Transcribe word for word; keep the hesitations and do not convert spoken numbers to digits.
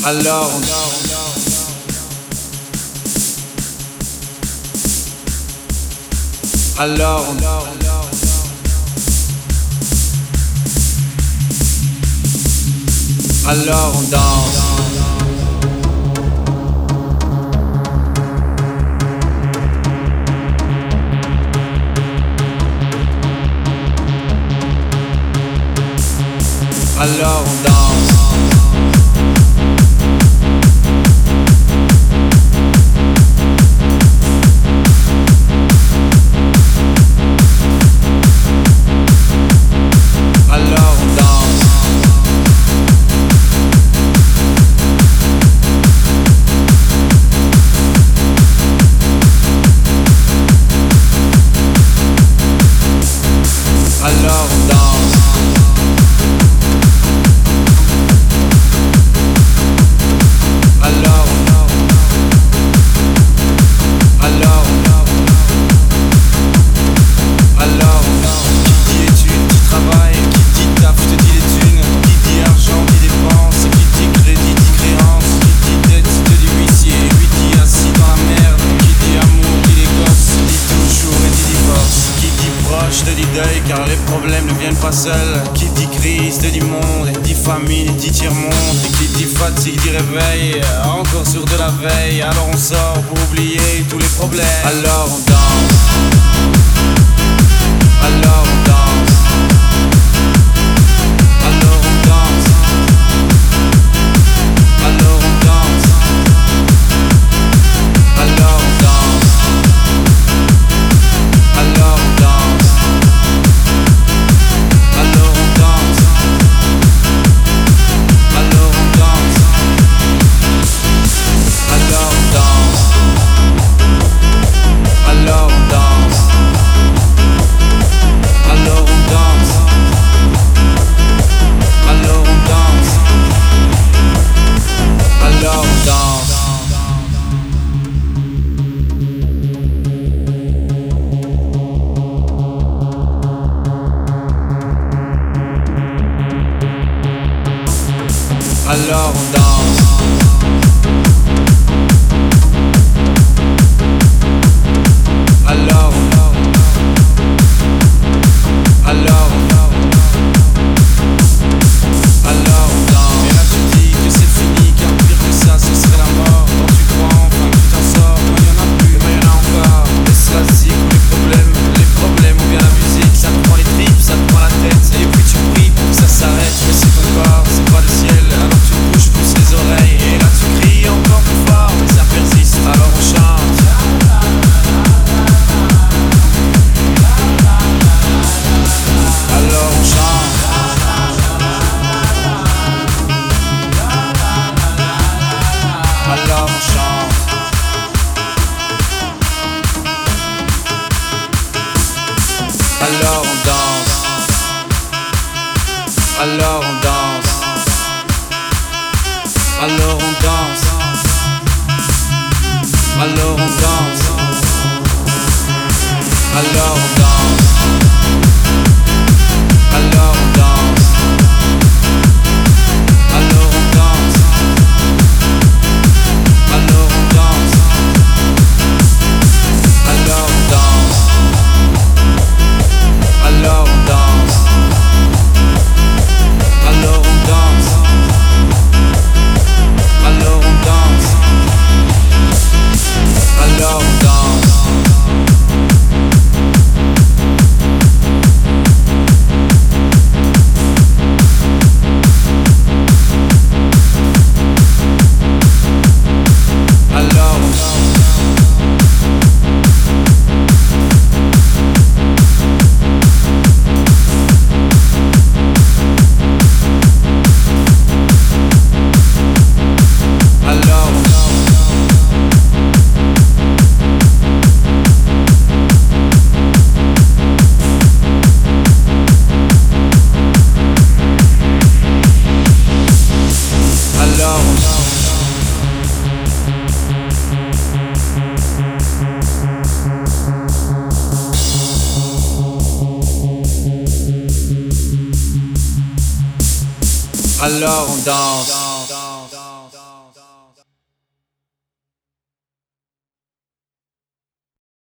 Alors on Alors on Alors on danse. Alors on danse. Alors on danse. Alors on danse. Alors Alors Alors qui dit études, dit travail, qui dit taf, te dit les thunes, qui dit argent, dit dépenses, qui dit crédit, dit créance, qui dit dette, te dit huissier, lui dit assis dans la merde, qui dit amour, dit les gosses, dit toujours et dit divorce, qui dit proche, te dit deuil car les problèmes ne viennent pas seuls, qui dit crise, te dit monde, et dit famine, dit tiers-monde, et qui dit fatigue, dit réveil, encore sur de la veille, alors on sort pour oublier tous les problèmes. Alors on danse. Alors on danse. Alors on danse. Alors on danse. Alors on danse. Alors on danse. Alors on danse. Alors on danse. Alors on danse. Alors on danse. Alors on danse. Alors on danse. Alors on danse. Alors on danse. Alors Alors Alors on danse. Et là tu dis que c'est fini, car pire que ça ce serait la mort. Quand tu crois enfin que tu t'en sors, quand y'en a plus, mais y'en a encore. Laisse la zik ou les problèmes, les problèmes ou bien la musique. Ça te prend les tripes, ça te prend la tête. Et puis tu pries pour que ça s'arrête. Mais c'est ton corps, c'est pas le ciel. Alors tu bouges plus les oreilles. Et là tu cries encore plus fort, mais ça persiste. Alors on chante. Alors on chante. Alors on chante. Alors on danse. Alors on danse. Alors on danse. Alors on danse. Alors on danse. Alors on danse. Alors on danse. Alors on danse. Alors on danse. Alors on danse. Alors on danse. Alors on danse. Alors on danse. Alors on danse.